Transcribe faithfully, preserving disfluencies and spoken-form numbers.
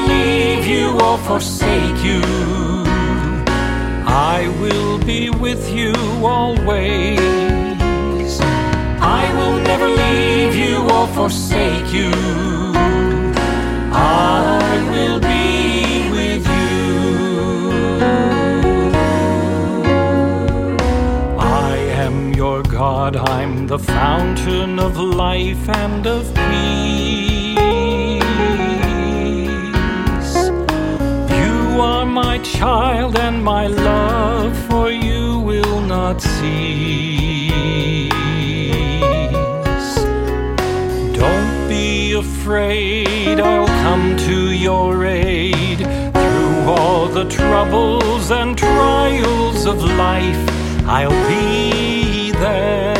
leave you or forsake you. I will be with you always. I will never leave you or forsake you. I will be with you. I am your God, I'm the fountain of life and of peace. You are my child, and my love for you will not cease. Don't be afraid, I'll come to your aid. Through all the troubles and trials of life, I'll be there.